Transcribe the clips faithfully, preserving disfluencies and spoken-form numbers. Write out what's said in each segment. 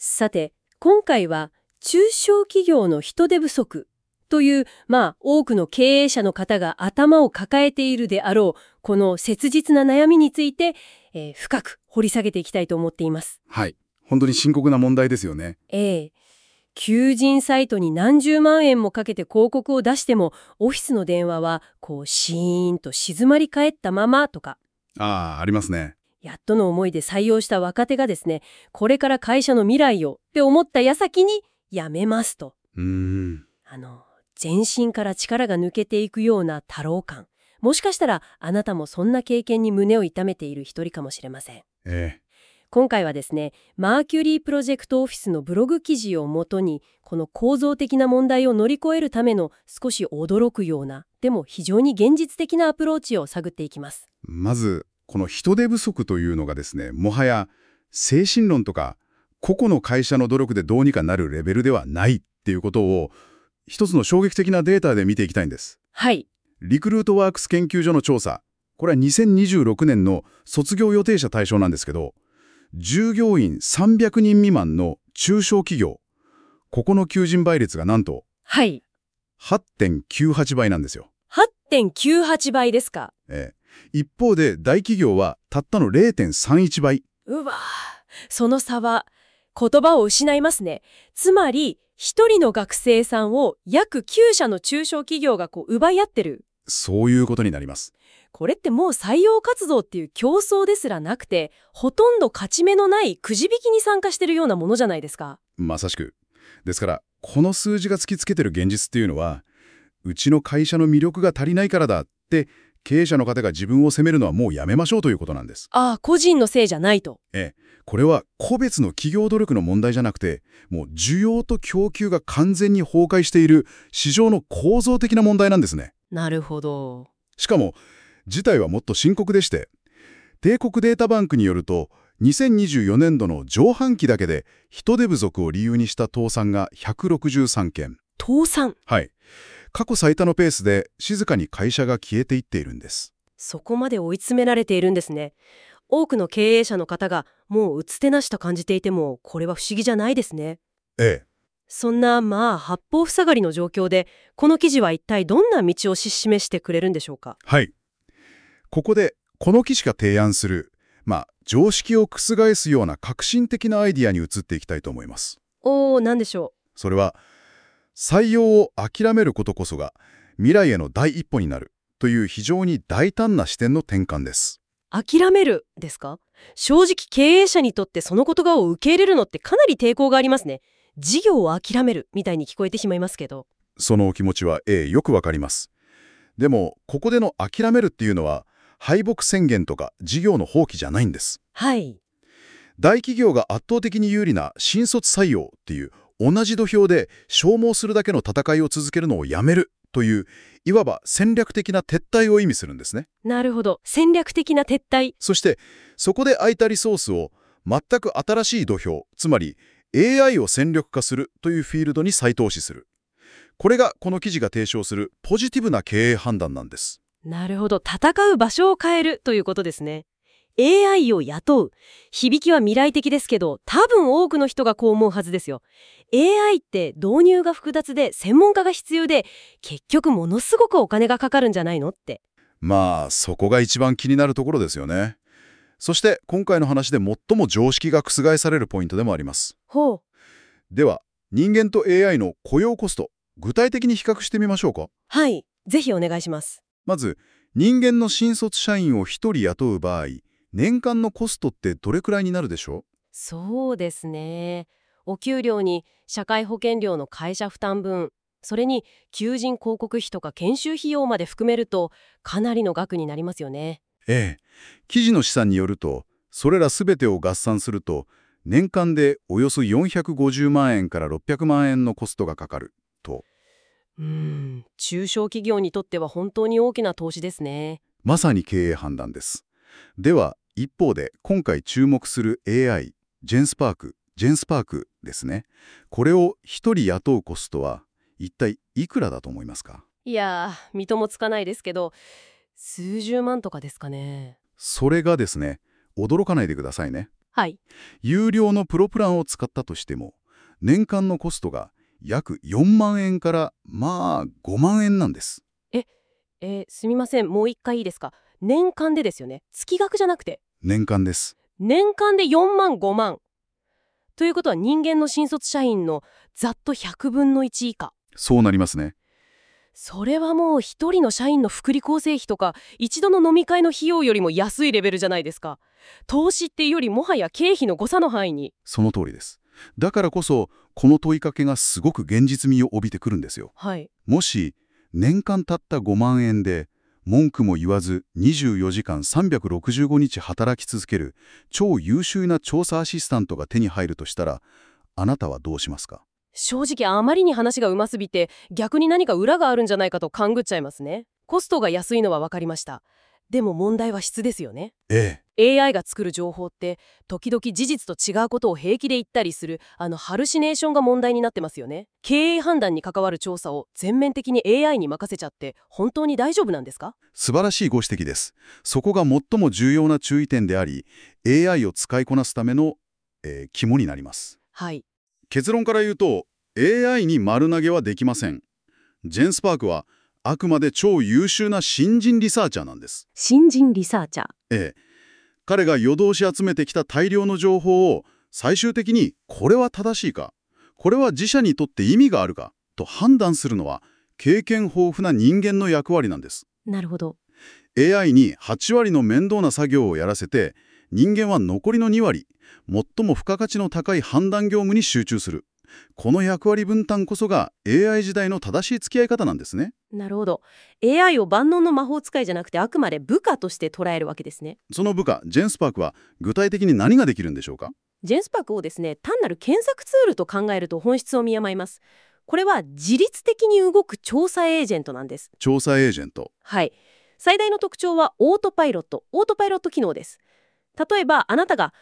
さて、今回は中小企業の人手不足という、まあ多くの経営者の方が頭を抱えているであろう、この切実な悩みについて、えー深く掘り下げていきたいと思っています。 はい。本当に深刻な問題ですよね。 ええ求人サイトに何十万円もかけて広告を出しても、オフィスの電話はこうシーンと静まり返ったままとか、 ああ、ありますね。 やっとの思いで採用した若手がですね、これから会社の未来をって思った矢先に辞めますと。 うーん。 あの、全身から力が抜けていくような太郎感。もしかしたらあなたもそんな経験に胸を痛めている一人かもしれません。 ええ。 今回はですね、マーキュリープロジェクトオフィスのブログ記事をもとに、この構造的な問題を乗り越えるための少し驚くような、でも非常に現実的なアプローチを探っていきます。 まず、この人手不足というのがですね、もはや精神論とか個々の会社の努力でどうにかなるレベルではないっていうことを、一つの衝撃的なデータで見ていきたいんです。 はい。 リクルートワークス研究所の調査。これはにせんにじゅうろくねんの卒業予定者対象なんですけど、従業員さんびゃくにん未満の中小企業、ここの求人倍率がなんとはい。 はちてんきゅうはちばいなんですよ。 はちてんきゅうはちばいですか。 ええ、一方で大企業はたったの れいてんさんいちばい。 うわぁ、その差は言葉を失いますね。つまり、一人の学生さんを約きゅうしゃの中小企業がこう奪い合ってる。 そういうことになります。 これってもう採用活動っていう競争ですらなくて、ほとんど勝ち目のないくじ引きに参加してるようなものじゃないですか。 まさしく。ですから、この数字が突きつけてる現実っていうのは、うちの会社の魅力が足りないからだって経営者の方が自分を責めるのはもうやめましょうということなんです。 ああ、個人のせいじゃないと。 ええ、これは個別の企業努力の問題じゃなくて、もう需要と供給が完全に崩壊している市場の構造的な問題なんですね。 なるほど。 しかも、事態はもっと深刻でして、帝国データバンクによると、にせんにじゅうよねんどの上半期だけで人手不足を理由にした倒産がひゃくろくじゅうさんけん。 倒産。 はい。過去最多のペースで静かに会社が消えていっているんです。 そこまで追い詰められているんですね。多くの経営者の方がもう打つ手なしと感じていても、これは不思議じゃないですね。 ええ。 そんな、まあ、八方塞がりの状況で、この記事は一体どんな道を示してくれるんでしょうか。 はい。ここで、この記事が提案する、まあ、常識を覆すような革新的なアイディアに移っていきたいと思います。 おー、なんでしょそれは、採用を諦めることこそが未来への第一歩になるという非常に大胆な視点の転換です。 う。諦めるですか。正直経営者にとってその言葉を受け入れるのってかなり抵抗がありますね。事業を諦めるみたいに聞こえてしまいますけど。 そのお気持ちは、ええ、よくわかります。でも、ここでの諦めるっていうのは、敗北宣言とか事業の放棄じゃないんです。 はい。 大企業が圧倒的に有利な新卒採用っていう同じ土俵で消耗するだけの戦いを続けるのをやめるという、いわば戦略的な撤退を意味するんですね。 なるほど。戦略的な撤退。 そして、そこで空いたリソースを全く新しい土俵、つまり エーアイ を戦力化するというフィールドに再投資する。これがこの記事が提唱するポジティブな経営判断なんです。 なるほど。戦う場所を変えるということですね。エーアイ を雇う。響きは未来的ですけど、多分多くの人がこう思うはずですよ。エーアイ って導入が複雑で専門家が必要で、結局ものすごくお金がかかるんじゃないのって。 まあ、そこが一番気になるところですよね。そして今回の話で最も常識が覆されるポイントでもあります。 ほう。 では、人間と エーアイ の雇用コスト、具体的に比較してみましょうか。 はい。ぜひお願いします。 まず、人間の新卒社員をひとり雇う場合、年間のコストってどれくらいになるでしょそうですね。お給料に社会保険料の会社負担分、それに求人広告費とか研修費用まで含めるとかなりの額になりますよね。 う？ええ。記事の試算によると、それらすべてを合算すると、年間でおよそよんひゃくごじゅうまんえんからろっぴゃくまんえんのコストがかかると。 うーん、中小企業にとっては本当に大きな投資ですね。 まさに経営判断です。では、一方で今回注目する エーアイ、ジェンスパーク、ジェンスパークですね。これをひとり雇うコストは一体いくらだと思いますか？ いやー、見当もつかないですけど、数十万とかですかね。 それがですね、驚かないでくださいね。 はい。 有料のプロプランを使ったとしても、年間のコストが約よんまんえんからまあごまんえんなんです。 え、えーすみません。もう一回いいですか？年間でですよね。月額じゃなくて。 年間です。 年間でよんまんごまん。ということは人間の新卒社員のざっとひゃくぶんのいち以下。 そうなりますね。 それはもう一人の社員の福利厚生費とか一度の飲み会の費用よりも安いレベルじゃないですか。投資っていうよりもはや経費の誤差の範囲に。 その通りです。だからこそ、この問いかけがすごく現実味を帯びてくるんですよ。 はい。 もし、年間たったごまんえんで、文句も言わずにじゅうよじかんさんびゃくろくじゅうごにち働き続ける超優秀な調査アシスタントが手に入るとしたら、あなたはどうしますか？ 正直あまりに話がうますぎて逆に何か裏があるんじゃないかと勘ぐっちゃいますね。コストが安いのは分かりました。でも問題は質ですよね。 ええ。 エーアイ が作る情報って時々事実と違うことを平気で言ったりするあのハルシネーションが問題になってますよね。経営判断に関わる調査を全面的に エーアイ に任せちゃって本当に大丈夫なんですか？ 素晴らしいご指摘です。そこが最も重要な注意点であり、エーアイ を使いこなすための、えー肝になります。 はい。 結論から言うと、エーアイ に丸投げはできません。ジェンスパークはあくまで超優秀な新人リサーチャーなんです。 新人リサーチャー。 ええ。彼が夜通し集めてきた大量の情報を最終的にこれは正しいか、これは自社にとって意味があるかと判断するのは経験豊富な人間の役割なんです。 なるほど。 エーアイ にはちわりの面倒な作業をやらせて、人間は残りのにわり、最も付加価値の高い判断業務に集中する。この役割分担こそが エーアイ 時代の正しい付き合い方なんですね。 なるほど。 エーアイ を万能の魔法使いじゃなくてあくまで部下として捉えるわけですね。 その部下、ジェンスパークは具体的に何ができるんでしょうか？ ジェンスパークをですね、単なる検索ツールと考えると本質を見誤います。これは自律的に動く調査エージェントなんです。 調査エージェント。 はい。最大の特徴はオートパイロット、オートパイロット機能です。例えばあなたが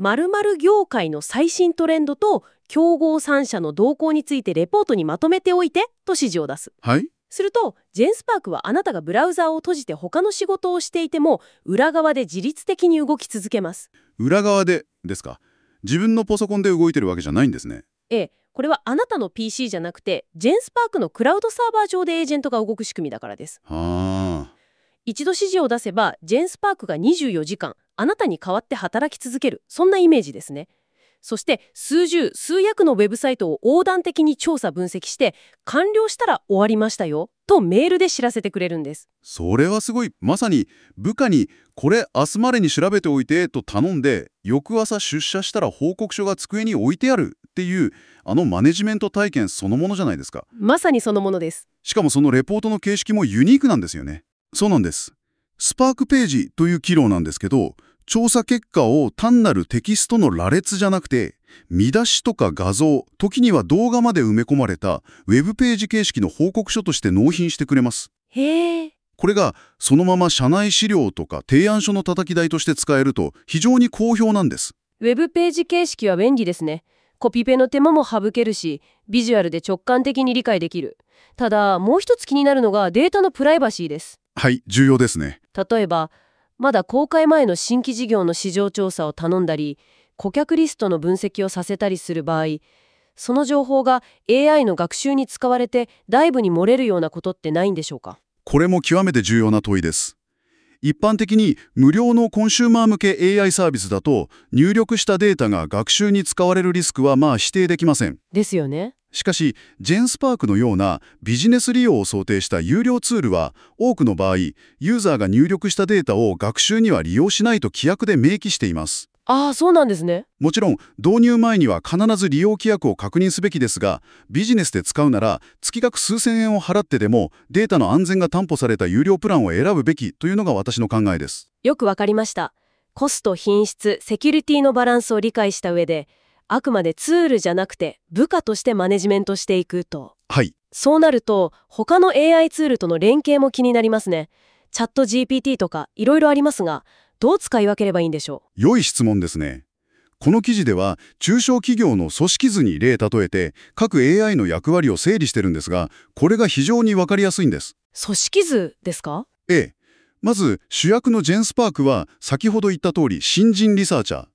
〇〇業界の最新トレンドと競合さん社の動向についてレポートにまとめておいてと指示を出す。 はい。 するとジェンスパークはあなたがブラウザーを閉じて他の仕事をしていても裏側で自律的に動き続けます。 裏側でですか？自分のパソコンで動いてるわけじゃないんですね。 ええ、これはあなたの ピーシー じゃなくてジェンスパークのクラウドサーバー上でエージェントが動く仕組みだからです。 はあ。 一度指示を出せばジェンスパークがにじゅうよじかんあなたに代わって働き続ける、そんなイメージですね。そして数十数百のウェブサイトを横断的に調査分析して完了したら終わりましたよとメールで知らせてくれるんです。 それはすごい。まさに部下にこれ明日までに調べておいてと頼んで、翌朝出社したら報告書が机に置いてあるっていう、あのマネジメント体験そのものじゃないですか。 まさにそのものです。 しかもそのレポートの形式もユニークなんですよね。そうなんです。スパークページという機能なんですけど、調査結果を単なるテキストの羅列じゃなくて、見出しとか画像、時には動画まで埋め込まれたウェブページ形式の報告書として納品してくれます。 へえ。 これがそのまま社内資料とか提案書の叩き台として使えると非常に好評なんです。 ウェブページ形式は便利ですね。コピペの手間も省けるし、ビジュアルで直感的に理解できる。ただ、もう一つ気になるのがデータのプライバシーです。 はい、重要ですね。 例えば、まだ公開前の新規事業の市場調査を頼んだり、顧客リストの分析をさせたりする場合、その情報が エーアイ の学習に使われて外部に漏れるようなことってないんでしょうか？ これも極めて重要な問いです。一般的に無料のコンシューマー向け エーアイ サービスだと、入力したデータが学習に使われるリスクはまあ否定できません。 ですよね。 しかし、ジェンスパークのようなビジネス利用を想定した有料ツールは、多くの場合、ユーザーが入力したデータを学習には利用しないと規約で明記しています。 ああ、そうなんですね。 もちろん、導入前には必ず利用規約を確認すべきですが、ビジネスで使うなら、月額数千円を払ってでも、データの安全が担保された有料プランを選ぶべきというのが私の考えです。 よくわかりました。コスト、品質、セキュリティのバランスを理解した上で、あくまでツールじゃなくて部下としてマネジメントしていくと。 はい。 そうなると他の エーアイ ツールとの連携も気になりますね。チャット ジーピーティー とかいろいろありますが、どう使い分ければいいんでしょう。良い質問ですね。この記事では中小企業の組織図に例例えて各 エーアイ の役割を整理してるんですが、これが非常にわかりやすいんです。 組織図ですか？ ええ。まず主役のジェンスパークは先ほど言った通り新人リサーチャー。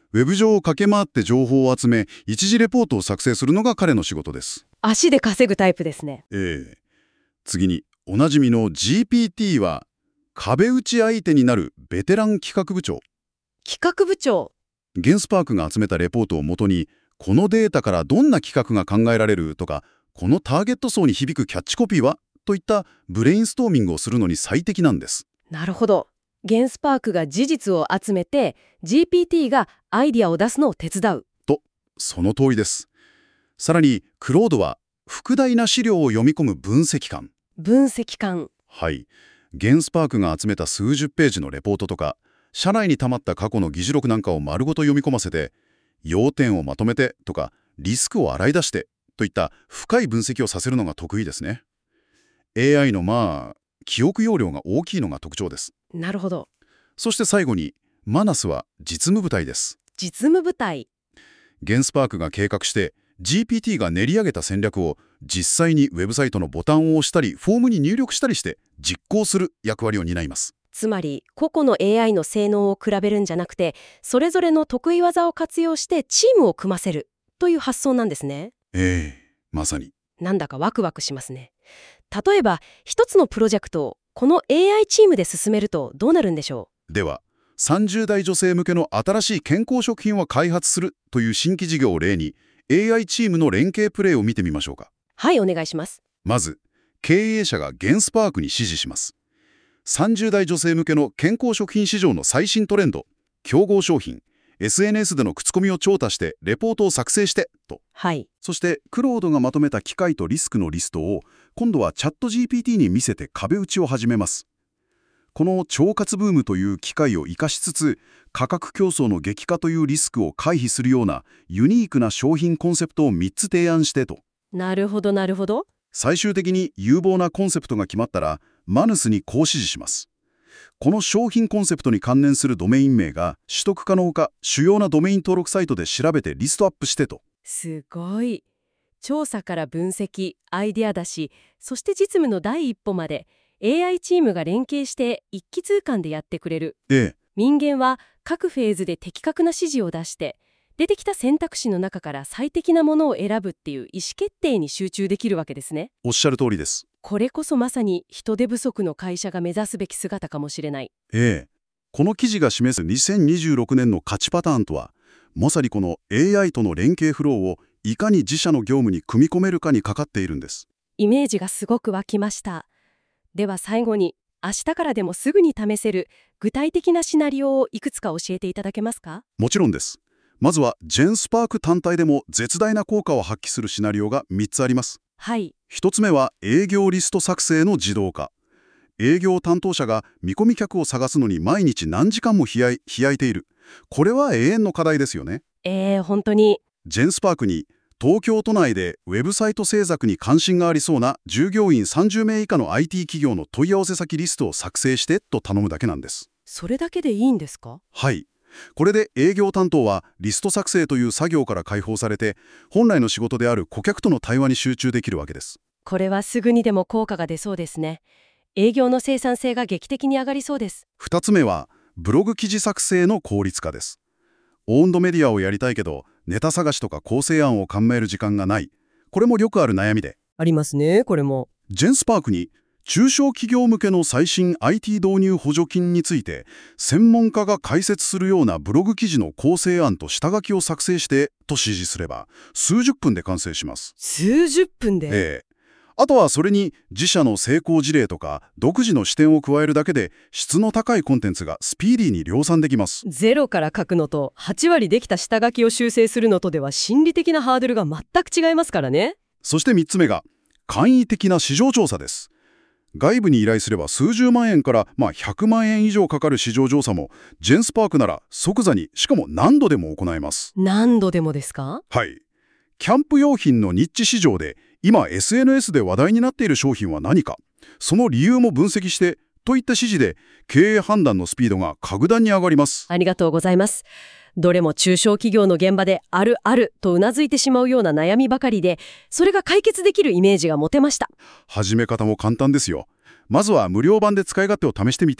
ウェブ上を駆け回って情報を集め、一次レポートを作成するのが彼の仕事です。 足で稼ぐタイプですね。 ええ。次に、おなじみの ジーピーティー は、壁打ち相手になるベテラン企画部長。 企画部長。 ゲンスパークが集めたレポートをもとに、このデータからどんな企画が考えられるとか、このターゲット層に響くキャッチコピーはといったブレインストーミングをするのに最適なんです。 なるほど。ゲンスパークが事実を集めて ジーピーティー がアイディアを出すのを手伝う。 と、その通りです。さらに、クロードは複大な資料を読み込む分析官。 分析官。 はい。ゲンスパークが集めた数十ページのレポートとか、社内に溜まった過去の議事録なんかを丸ごと読み込ませて、要点をまとめてとか、リスクを洗い出してといった深い分析をさせるのが得意ですね。エーアイ のまあ、記憶容量が大きいのが特徴です。 なるほど。 そして最後に、マナスは実務部隊です。 実務部隊。 ゲンスパークが計画して、ジーピーティー が練り上げた戦略を実際にウェブサイトのボタンを押したり、フォームに入力したりして実行する役割を担います。 つまり、個々の エーアイ の性能を比べるんじゃなくて、それぞれの得意技を活用してチームを組ませるという発想なんですね。 ええ、まさに。 なんだかワクワクしますね。例えば、一つのプロジェクトをこの エーアイ チームで進めるとどうなるんでしょう。では、さんじゅう代女性向けの新しい健康食品を開発するという新規事業を例に、エーアイ チームの連携プレーを見てみましょうか。 はい、お願いします。 まず、経営者がゲンスパークに指示します。さんじゅう代女性向けの健康食品市場の最新トレンド、競合商品、エスエヌエス での口コミを調査してレポートを作成してと。 はい。 そしてクロードがまとめた機会とリスクのリストを今度はチャット ジーピーティー に見せて壁打ちを始めます。この腸活ブームという機会を生かしつつ、価格競争の激化というリスクを回避するようなユニークな商品コンセプトをみっつ提案してと。 なるほどなるほど。 最終的に有望なコンセプトが決まったら、マヌスにこう指示します。この商品コンセプトに関連するドメイン名が取得可能か主要なドメイン登録サイトで調べてリストアップしてと。 すごい。調査から分析、アイデア出し、そして実務の第一歩まで エーアイ チームが連携して一気通貫でやってくれる。 ええ。 人間は各フェーズで的確な指示を出して出てきた選択肢の中から最適なものを選ぶっていう意思決定に集中できるわけですね。 おっしゃる通りです。 これこそまさに人手不足の会社が目指すべき姿かもしれない。 ええ。この記事が示すにせんにじゅうろくねんの価値パターンとは、まさにこの エーアイ との連携フローをいかに自社の業務に組み込めるかにかかっているんです。 イメージがすごく湧きました。では最後に、明日からでもすぐに試せる具体的なシナリオをいくつか教えていただけますか？ もちろんです。まずはジェンスパーク単体でも絶大な効果を発揮するシナリオがみっつあります。 はい。 ひとつめは営業リスト作成の自動化。営業担当者が見込み客を探すのに毎日何時間もひやい、ひやいている。これは永遠の課題ですよね。 えー、本当に。 ジェンスパークに東京都内でウェブサイト制作に関心がありそうな従業員さんじゅうめい以下の アイティー 企業の問い合わせ先リストを作成してと頼むだけなんです。 それだけでいいんですか？ はい。これで営業担当はリスト作成という作業から解放されて、本来の仕事である顧客との対話に集中できるわけです。 これはすぐにでも効果が出そうですね。営業の生産性が劇的に上がりそうです。 ふたつめはブログ記事作成の効率化です。オウンドメディアをやりたいけど、ネタ探しとか構成案を考える時間がない。これもよくある悩みで。 ありますね、これも。 ジェンスパークに中小企業向けの最新 アイティー 導入補助金について専門家が解説するようなブログ記事の構成案と下書きを作成してと指示すれば数十分で完成します。 数十分で？ ええ。あとはそれに自社の成功事例とか独自の視点を加えるだけで質の高いコンテンツがスピーディーに量産できます。 ゼロから書くのとはち割できた下書きを修正するのとでは心理的なハードルが全く違いますからね。 そしてみっつめが簡易的な市場調査です。外部に依頼すれば数十万円から、まあ、ひゃくまんえん以上かかる市場調査もジェンスパークなら即座にしかも何度でも行えます。 何度でもですか？ はい。キャンプ用品のニッチ市場で今 エスエヌエス で話題になっている商品は何か、その理由も分析してといった指示で経営判断のスピードが格段に上がります。 ありがとうございます。どれも中小企業の現場であるあるとうなずいてしまうような悩みばかりで、それが解決できるイメージが持てました。 始め方も簡単ですよ。まずは無料版で使い勝手を試してみて、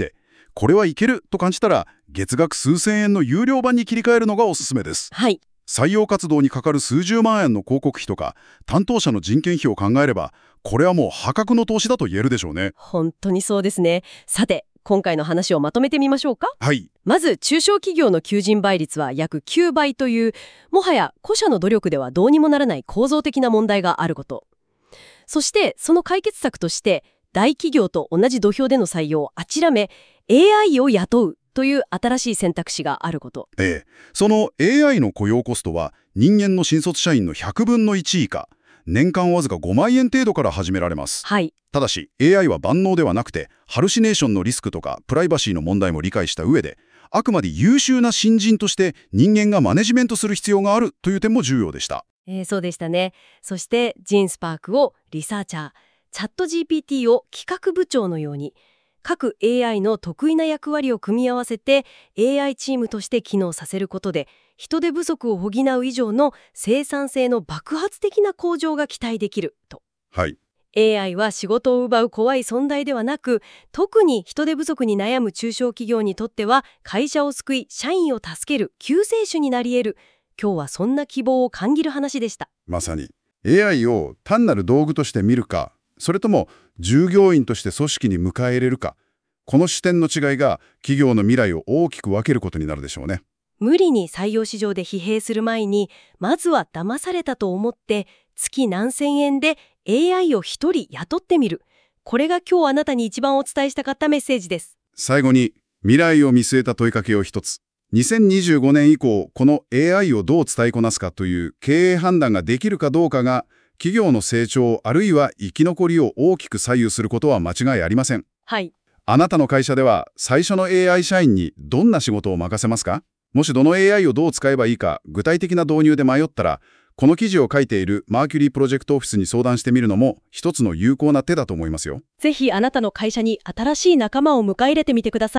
これはいけると感じたら、月額数千円の有料版に切り替えるのがおすすめです。 はい。 採用活動にかかる数十万円の広告費とか、担当者の人件費を考えれば、これはもう破格の投資だと言えるでしょうね。 本当にそうですね。さて、今回の話をまとめてみましょうか。 はい。 まず、中小企業の求人倍率は約きゅうばいという、もはや個社の努力ではどうにもならない構造的な問題があること。そして、その解決策として、大企業と同じ土俵での採用を諦め、エーアイ を雇うという新しい選択肢があること。 ええ。その エーアイ の雇用コストは、人間の新卒社員のひゃくぶんのいち以下、年間わずかごまんえん程度から始められます。 はい。 ただし、エーアイ は万能ではなくて、ハルシネーションのリスクとか、プライバシーの問題も理解した上で、あくまで優秀な新人として人間がマネジメントする必要があるという点も重要でした。 えー、そうでしたね。そして、ジンスパークをリサーチャー、チャット ジーピーティー を企画部長のように、各 エーアイ の得意な役割を組み合わせて エーアイ チームとして機能させることで、人手不足を補う以上の生産性の爆発的な向上が期待できると。 はい。 エーアイ は仕事を奪う怖い存在ではなく、特に人手不足に悩む中小企業にとっては会社を救い、社員を助ける救世主になり得る。今日はそんな希望を感じる話でした。 まさに エーアイ を単なる道具として見るか、それとも従業員として組織に迎え入れるか、この視点の違いが企業の未来を大きく分けることになるでしょうね。 無理に採用市場で疲弊する前に、まずは騙されたと思って月何千円で エーアイ を一人雇ってみる。これが今日あなたに一番お伝えしたかったメッセージです。 最後に未来を見据えた問いかけを一つ。にせんにじゅうごねん以降、この エーアイ をどう伝えこなすかという経営判断ができるかどうかが、企業の成長あるいは生き残りを大きく左右することは間違いありません。 はい。 あなたの会社では最初の エーアイ 社員にどんな仕事を任せますか？もしどの エーアイ をどう使えばいいか具体的な導入で迷ったら、この記事を書いているマーキュリープロジェクトオフィスに相談してみるのも一つの有効な手だと思いますよ。 ぜひあなたの会社に新しい仲間を迎え入れてみてください。